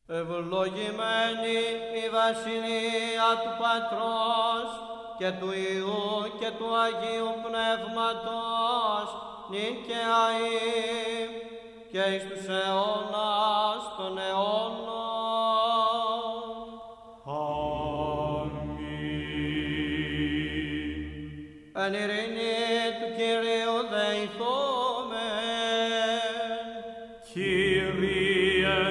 Ευλογημένη η βασιλεία του Πατρός και του Υιού και του Αγίου Πνεύματος, νυν και αεί και εις τους αιώνας των αιώνων. Αμήν. Εν ειρήνη του Κυρίου δεηθόμεν. Κύριε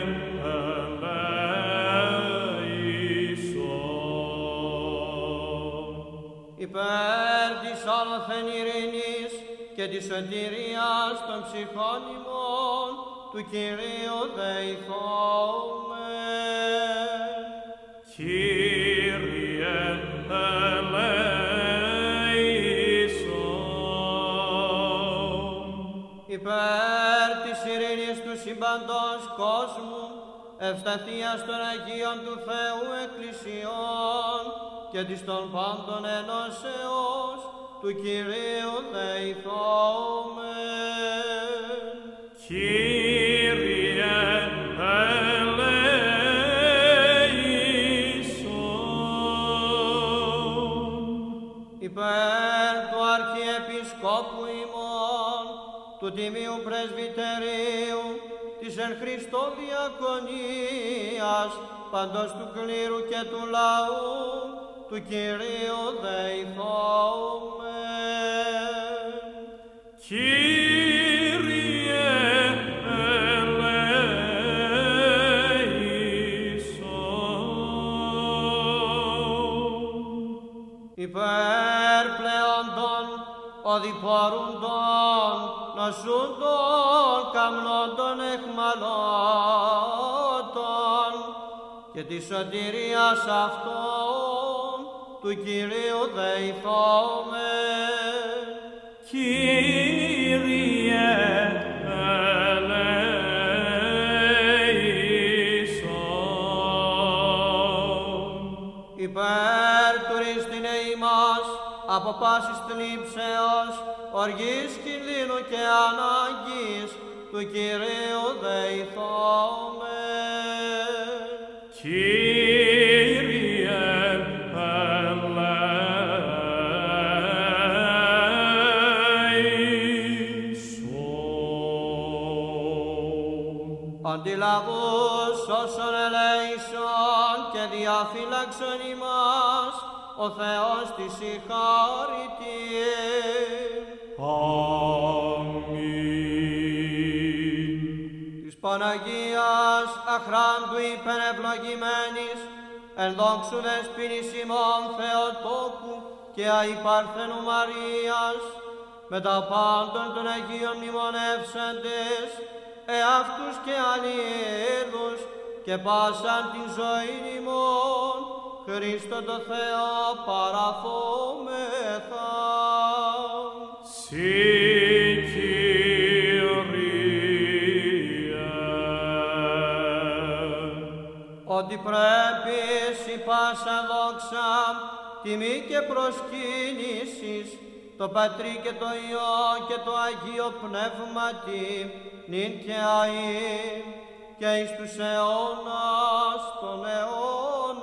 ελέησον. Υπέρ της όλοθεν ειρήνης και της σωτηρίας των ψυχών ημών του Κυρίου δεηθόμεν. Κύριε ελέησον. Υπέρ της ειρήνης του συμπαντός κόσμου, ευσταθίας των Αγίων του Θεού Εκκλησιών και της των πάντων ενώσεως του Κυρίου δεηθόμεν. Κύριε ελέησον. Υπέρ του Αρχιεπισκόπου ημών, του Τιμίου Πρεσβυτερίου, της εν Χριστώ διακονίας, παντός του κλήρου και του λαού, του Κυρίου δεηθόμεν. Κύριε ελέησον. Υπέρ πλεόντων, οδηπορούντων, νοσούντων, καμνόντων, εχμαλώτων και της σωτηρίας αυτών του Κυρίου δεηθόμεν. Κύριε ελέησον. Υπέρ του ρίστηνε ημάς από πάσης θλίψεως, οργής, κινδύνου και ανάγκης του Κυρίου δεηθόμεν. Κύριε ελέησον. Αντιλαβούς όσων ελέησον και διαφύλαξον ημάς, ο Θεός της συγχάρητη. Αμήν. Της Παναγίας αχράντου υπερευλογημένης, εν δόξου δεσποινής ημών Θεοτόκου και αϊπαρθένου Μαρίας, με τα πάντων των Αγίων μνημονεύσαντες, εαυτούς και αλλήλους και πάσαν την ζωήν ημών, Χριστό το Θεό παραθόμεθα. Συ Κύριε. Ότι πρέπει σοι πάσα δόξα, τιμή και προσκύνησης, το Πατρί και το Υιό και το Αγίο Πνεύματι, νυν και αεί και εις τους αιώνας των αιώνων.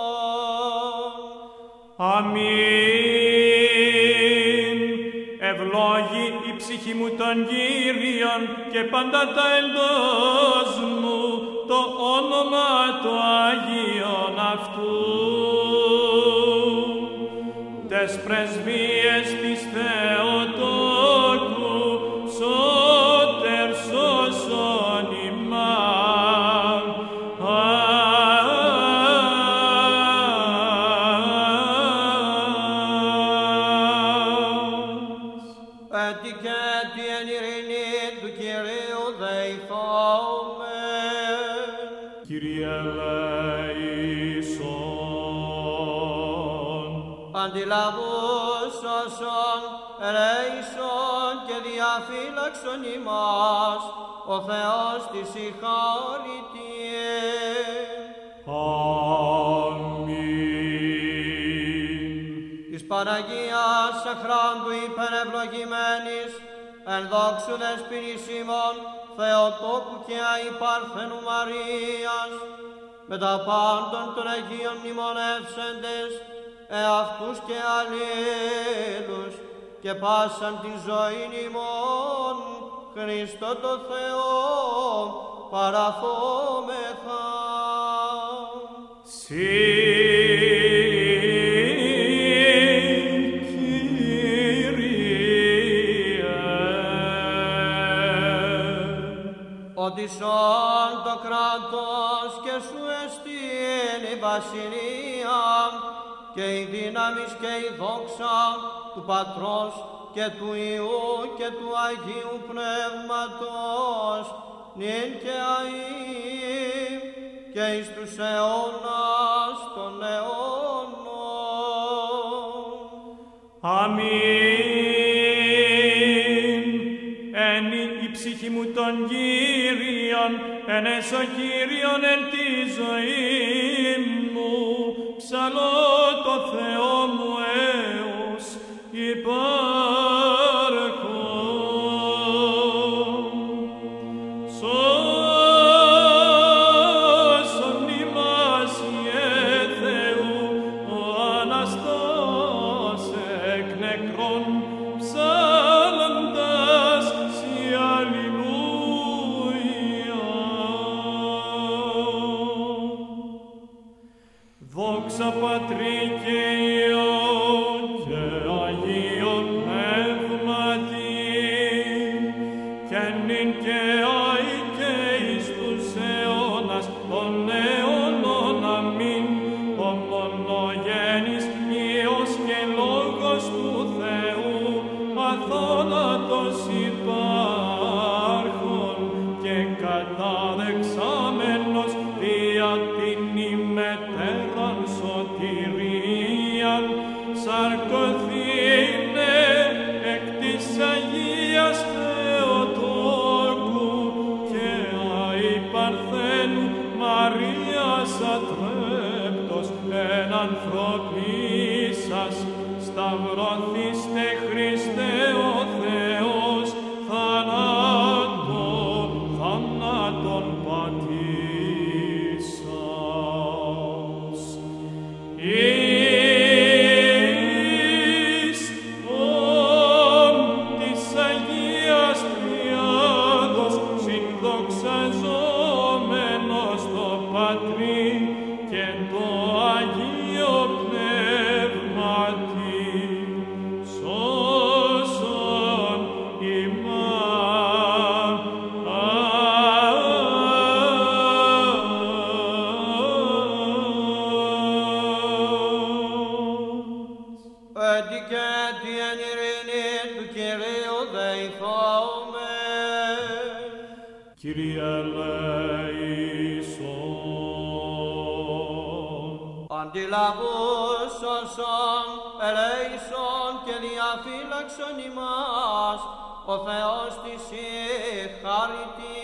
Αμήν. Ευλόγη η ψυχή μου τον Κύριον και πάντα τα εντός μου το όνομα του Αγίον αυτού. Τες πρεσβείες της Θεοτόκου σώτερ σώσον ημάς. Έτι και έτι εν ειρήνη του Κυρίου δεηθόμεν. Κύριε ελέησον. Αντιλαβούς όσων ελέησον και διαφύλαξον ημάς, ο Θεός της συγχάρητη. Αμήν. Της Παναγίας αχράντου υπερευλογημένης, εν δόξου δεσποινής ημών Θεοτόκου και αϊπαρθένου Μαρίας, με τα πάντων των Αγίων μνημονεύσαντες, εαυτούς και αλλήλους, και πάσαν τη ζωήν ημών, Χριστό το Θεό, παραθόμεθα. Ότι σών το κράτος και σου εστίν η βασιλεία και η δύναμις και η δόξα του Πατρός και του Υιού και του Αγίου Πνεύματος νυν και αεί και εις τους αιώνας των αιώνων. Αμήν. Ένι η ψυχή μου των Κύριων, ενέσω Κύριον εν τη ζωή μου, ψαλώ το Θεό μου έως υπάρχω. Σώσον ημάς Ιε Θεού, ο Αναστός εκ νεκρών, ψάλλοντας σοι αλληλούια. Δόξα Πατρί και Υιό και Αγίο Πνεύματι, και νυν και αεί και εις τους αιώνας των αιώνων. Αμήν. Ο μονογέννης Υιός και Λόγος του Θεού, αθώνατος υπάρχων και καταδεξάμενος δια την ημετέραν σωτηρίαν, σαρκωθήνε εκ της Αγίας Θεοτόκου και αεί Παρθένου Μαρίας ατρέπτος εν ανθρωπίσας, σταυρωθήστε Χριστέ ο Θεός, θάνατον πατήσας. Εις ον της Αγίας Τριάδος συνδοξαζόμενος το Πατρί και το Αγίο Πνεύματι, σώσον ημάς. Έτι και έτι εν ειρήνη του Κυρίου δεηθώμε. Κύριε ελέησον. Αντιλαβούς όσων ελέησον και διαφύλαξον ημάς, ο Θεός της χαριτή.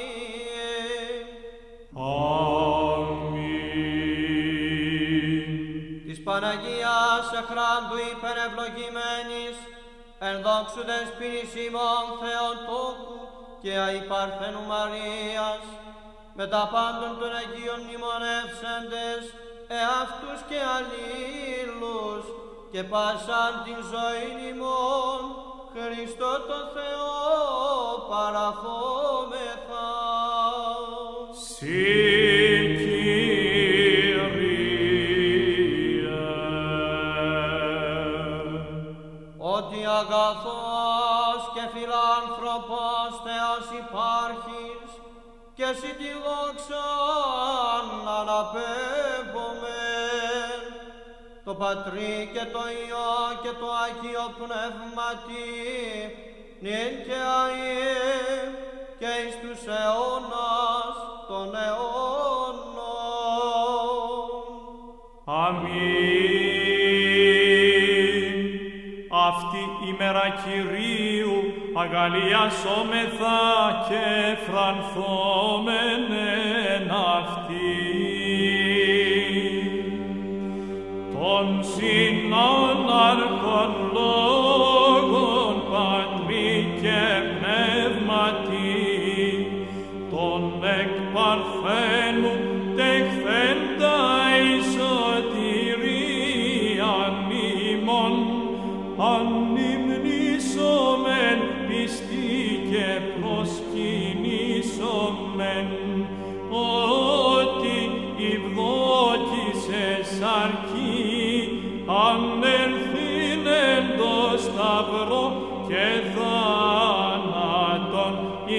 Αμήν. Της Παναγίας εχράντου υπερευλογημένης, εν δόξου δεσποινής ημών Θεοτόκου και αη Παρθένου Μαρίας, με τα πάντων των Αγίων μνημονεύσαντες, εαυτούς και αλλήλους, και πάσαν την ζωήν ημών, Χριστό το Θεό, παραθόμεθα. Ότι αγαθός και φιλάνθρωπος Θεός υπάρχεις, και εσύ τη δόξαν αναπέμπομεν, το Πατρί και το Υιό και το Αγίο Πνεύματι, νυν και αεί και εις τους αιώνας των αιώνων. Αμήν. Αυτή η μέρα Κυρίου αγαλιασόμεθα και φρανθόμεν εν αυτή. Τον συνάναρχον λόγων Πατρί και Πνεύματι, τον εκ Παρθένου τεχθέντα ότι ευδόκησες αρκεί, ανελθήν εν το σταυρό και θάνατον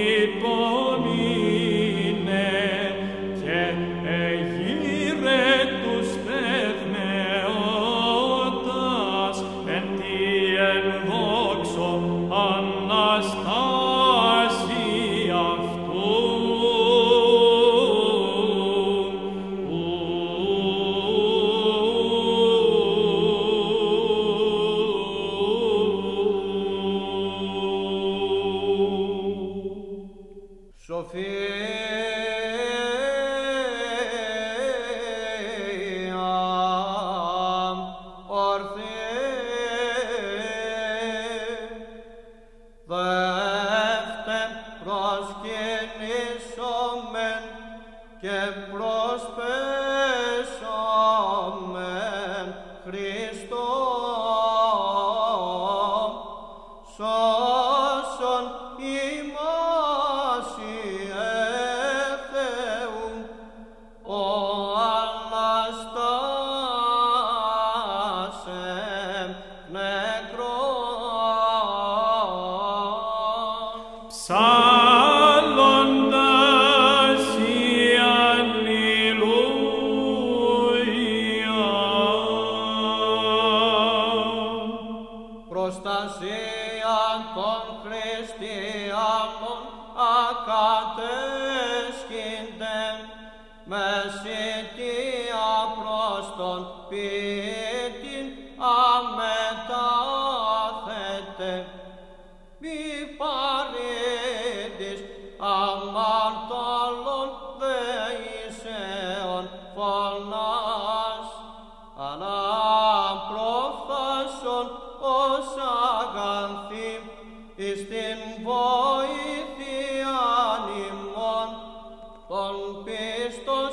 υπομείνε, και εγείρε τους πεθνεώτας εν τη εν δόξω Αναστάση αυτού. και προσπέσομεν Χριστόν, σώσον ημάς Θεού, ο Αναστάσεν νεκρόν. Ψάλλοντας η Αλληλούια. Προστασία των χριστιανών ακατέσχυντεν, μεσητεία προς τον ποιητήν αμετάθετε. Μη παρήντης αμαρτωλών δεήσεων φωνάς, αλλά προφθάσον ως αγαθή εις την βοήθειαν ημών των πίστος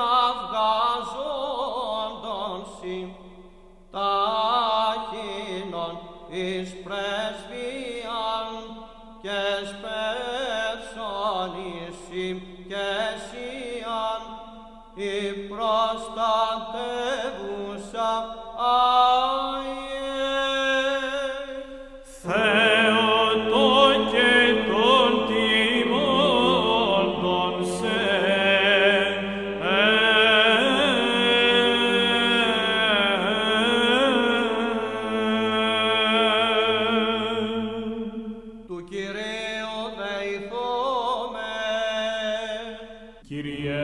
κραυγαζόντων σοι, ταχύνων εις πρεσβείαν και σπεύσον εις ηκεσίαν, η προστατεύουσα Θεότο και των τιμών των σε του Κυρίου δεηθόμεν. Kyrie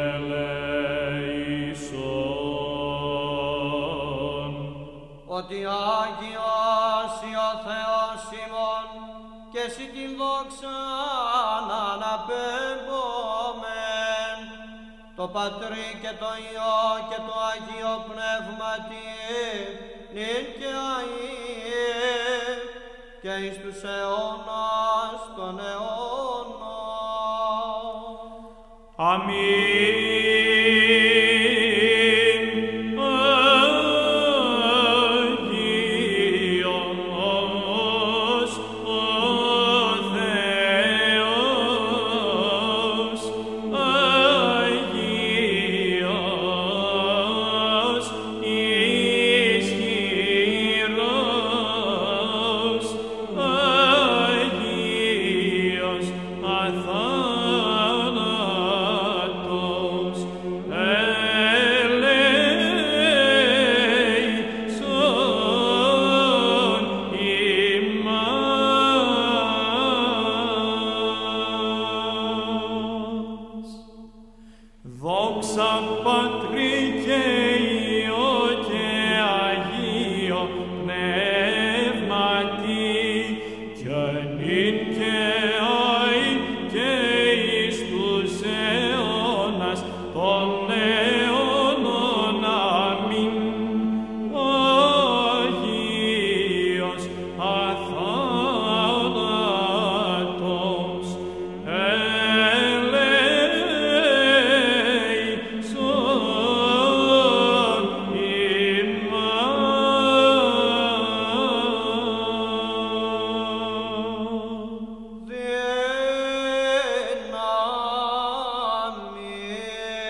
eleison. Ότι Άγιος ή ο Θεός ημών και εσύ την δόξα να αναπέμπομεν, το Πατρί και το Υιό και το Αγίο Πνεύματι, νυν και αεί και εις τους αιώνας των αιώνων. Αμήν. Αγίος ο Θεός, Αγίος ισχυρός, Αγίος αθάνατος, ελέησον ημάς. Δόξα Πατρί και Υιό και Αγίο Πνεύματι, και νυν και αεί και εις τους αιώνας των αιώνων. Αμήν. Αγίος αθάνατος, ελέησον ημάς. Δύναμη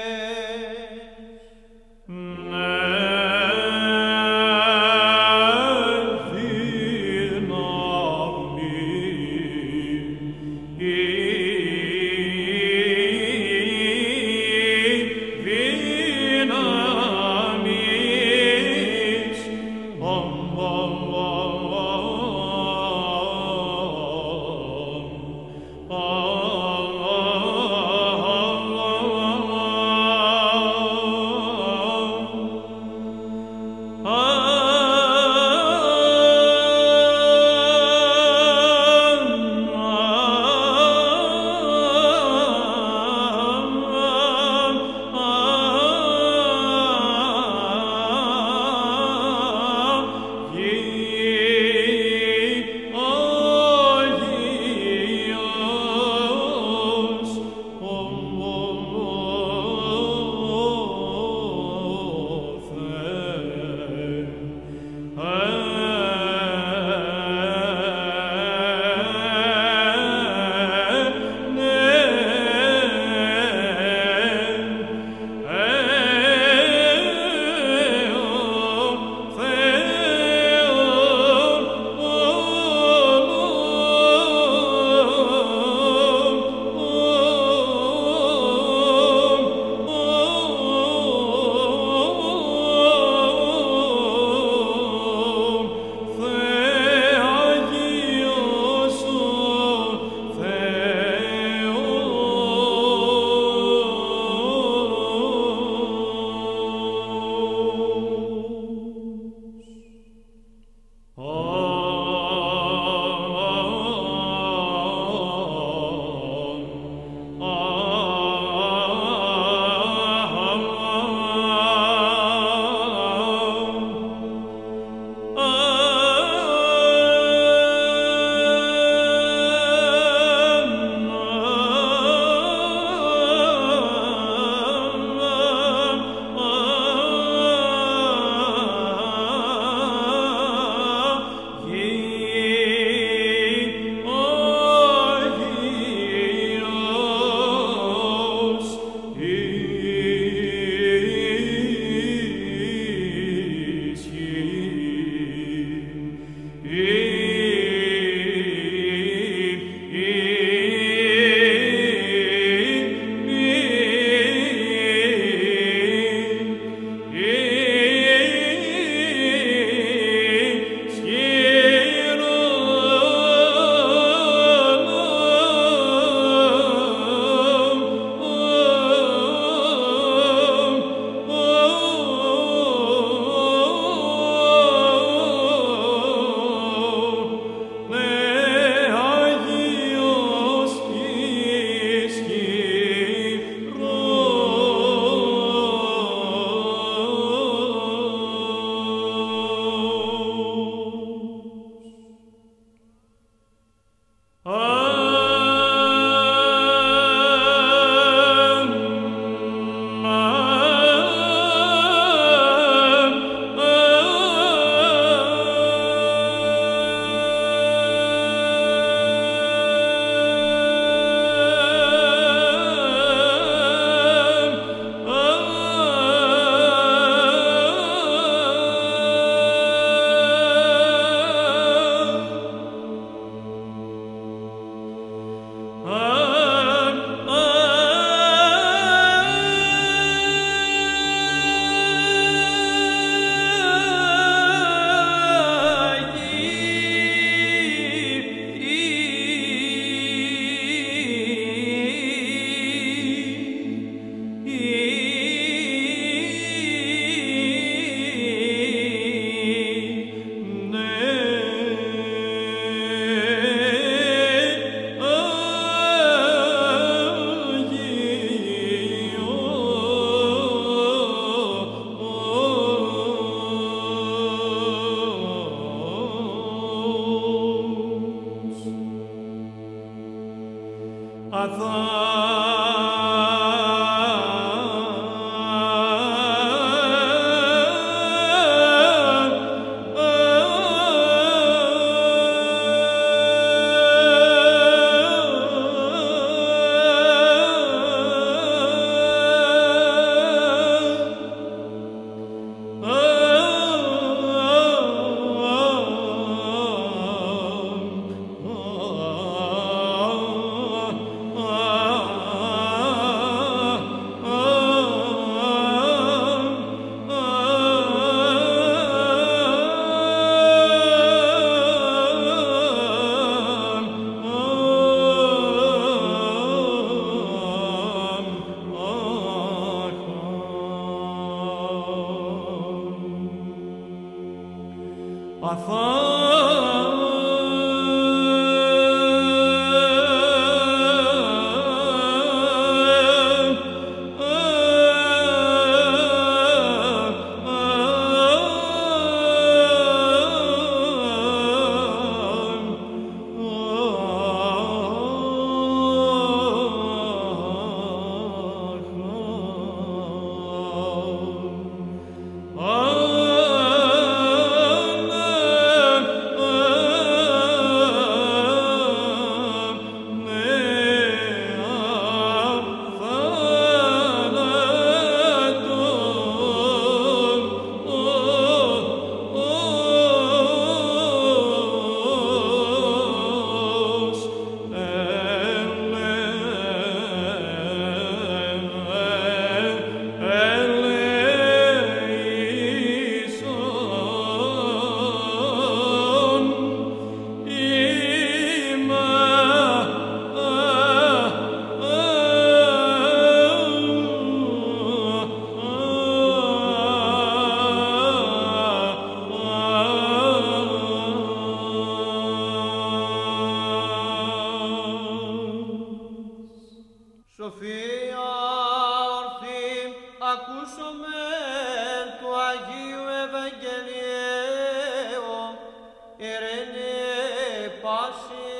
Σοφία ορθή, ακούσομαι του Αγίου Ευαγγελίου, ειρήνη πάση.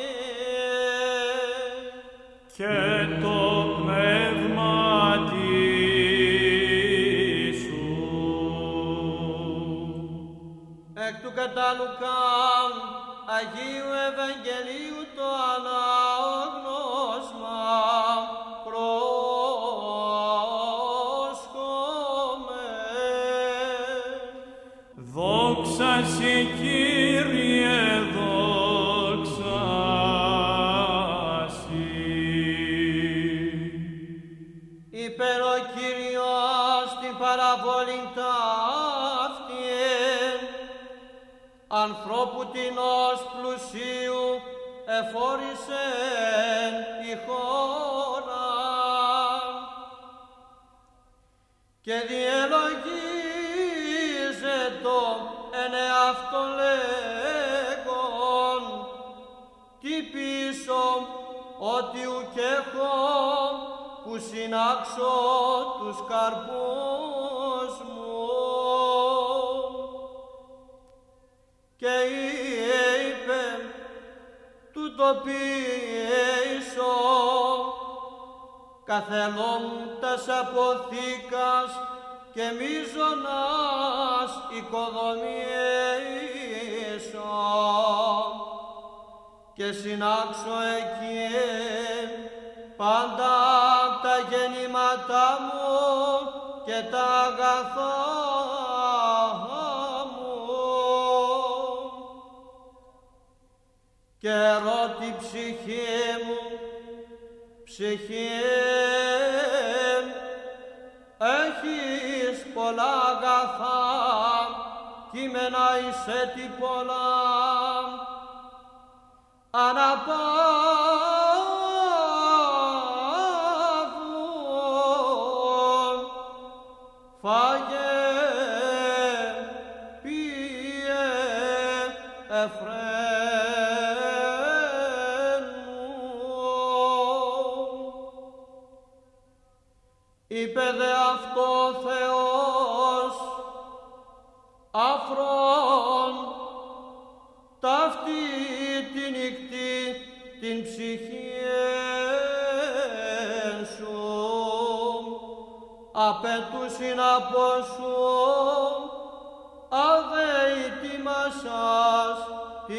Και το πνεύμα σου. Εκ του κατά Λουκάν, Αγίου Ευαγγελίου το ανάγνωσμα, δόξα σε Κύριε, δόξα σε. Είπεν ο Κύριος την παραβολήν ταύτην, ανθρώπου τινός πλουσίου εφόρησεν η χώρα και διελογίζετο εν εαυτον λέγον, τι πίσω ότι ουκ έχω που συνάξω τους καρπούς μου. Και είπε, τούτο ποιήσω, καθελών τας αποθήκας και μείζωνας οικοδομήσω και συνάξω εκεί πάντα τα γεννήματά μου και τα αγαθά μου. Και ρώτη ψυχή μου, ψυχή, έχεις πολλά αγαθά, κείμενα εισέτη πολλά, αναπαύουν, φάγε, πίε, εφραίνου. Είπε δε αυτό Θεός, αφρόν, ταύτη τη νυχτή την ψυχή σου, απαιτούσιν από σου, αδεητήμασας τι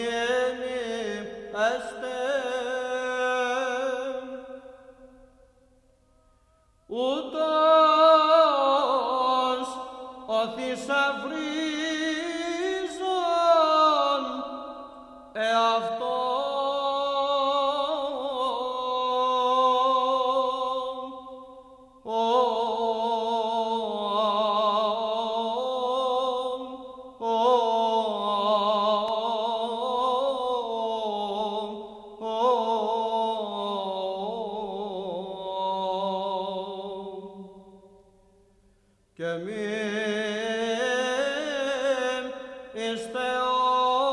έστε. Ούτως ο θησαυρίζων εαυτόν. Και μην εις Θεός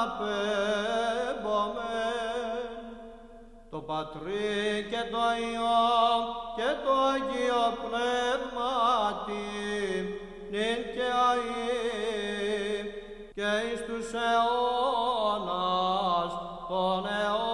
παραπέμπομεν το Πατρί και το Υιό και το Αγίο Πνεύματι νυν και αεί και εις τους αιώνας των αιώνων.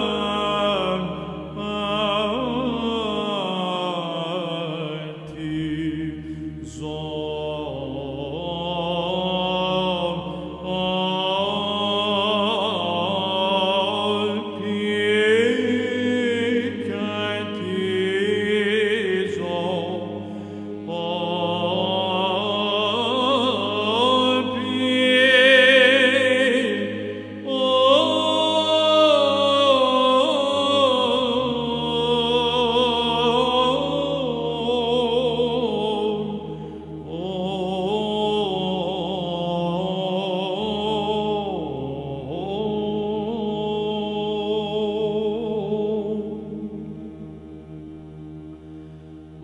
Ti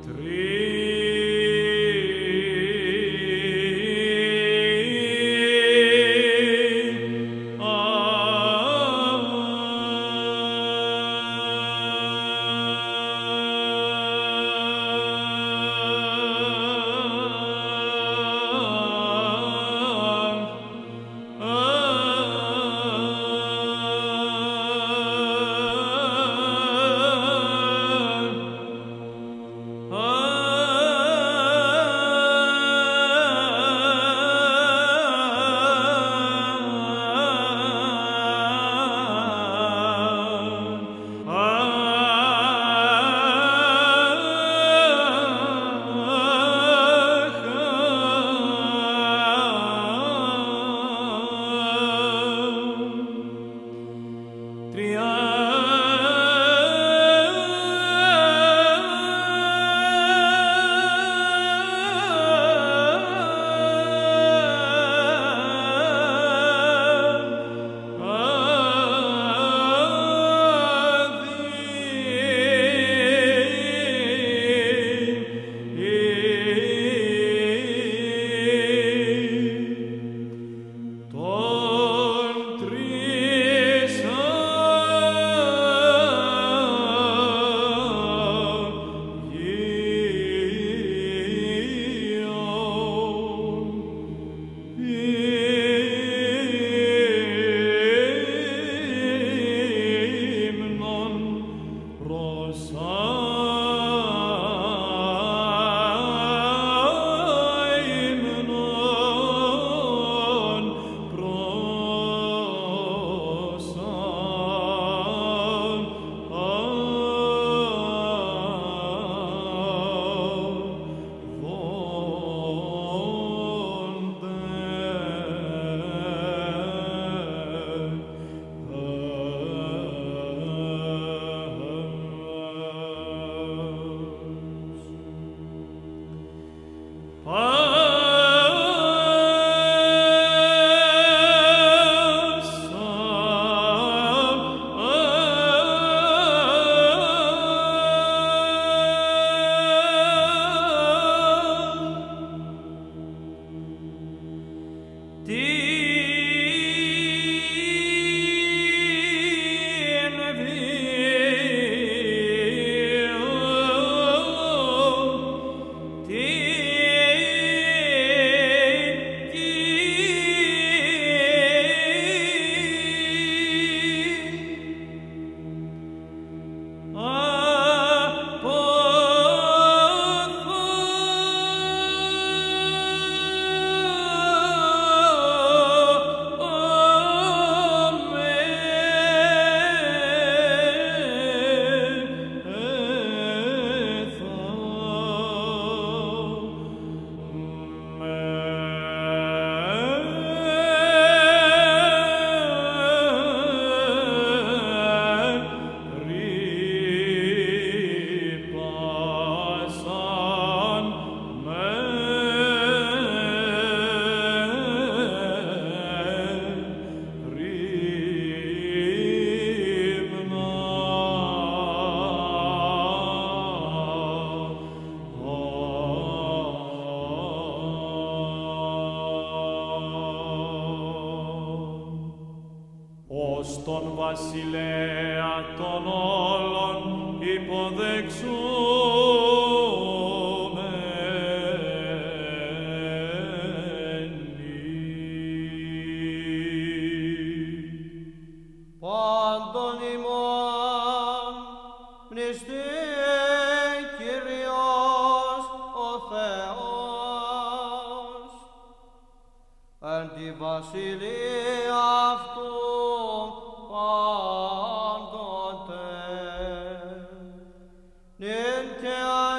τον βασιλέα των όλων υποδεξούμενοι. Πάντων ημών μνηστή Κύριος ο Θεός, εν τη βασιλεία αυτού πάντοτε, νυν και